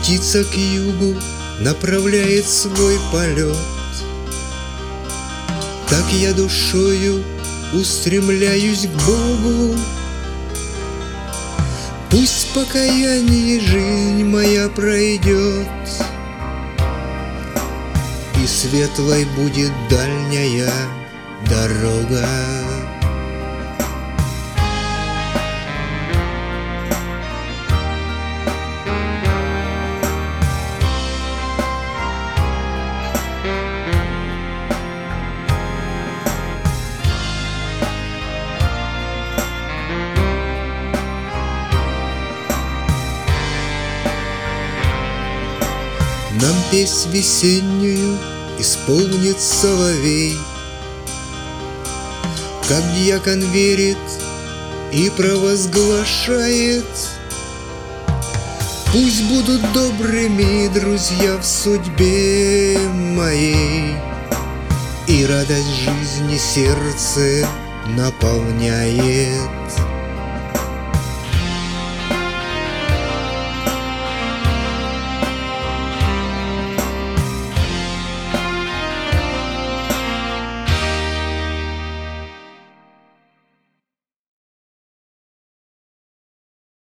Птица к югу направляет свой полет. Так я душою устремляюсь к Богу. Пусть покаяние жизнь моя пройдет, и светлой будет дальняя дорога. Нам песнь весеннюю исполнит соловей, как дьякон верит и провозглашает: пусть будут добрыми друзья в судьбе моей, и радость жизни сердце наполняет.